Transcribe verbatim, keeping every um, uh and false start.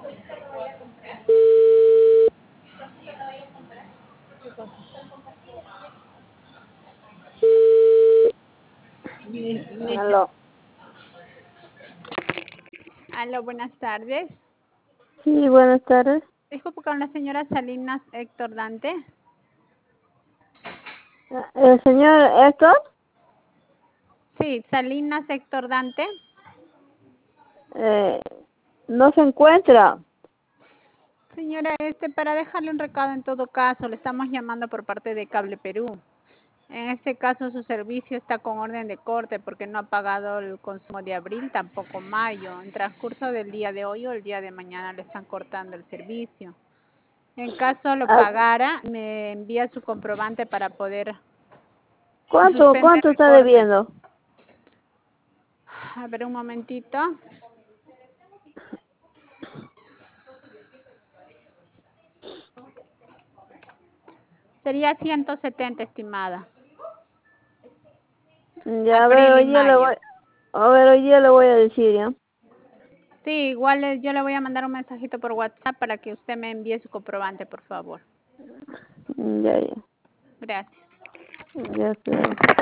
Aló. Aló, buenas tardes. Sí, buenas tardes. Disculpe con la señora Salinas Héctor Dante. ¿El señor Héctor? Sí, Salinas Héctor Dante. Eh, no se encuentra. Señora, este, para dejarle un recado en todo caso, le estamos llamando por parte de Cable Perú. En este caso su servicio está con orden de corte porque no ha pagado el consumo de abril, tampoco mayo. En transcurso del día de hoy o el día de mañana le están cortando el servicio. En caso lo Ah, pagara, me envía su comprobante para poder ¿Cuánto, suspender cuánto el está corte. debiendo? A ver, un momentito. Sería ciento setenta, estimada. Ya, a ver, Abril y hoy día le mayo. voy, a ver, hoy día le voy a decir, ¿ya? Sí, igual le- yo le voy a mandar un mensajito por WhatsApp para que usted me envíe su comprobante, por favor. Ya, ya. Gracias. Ya, claro.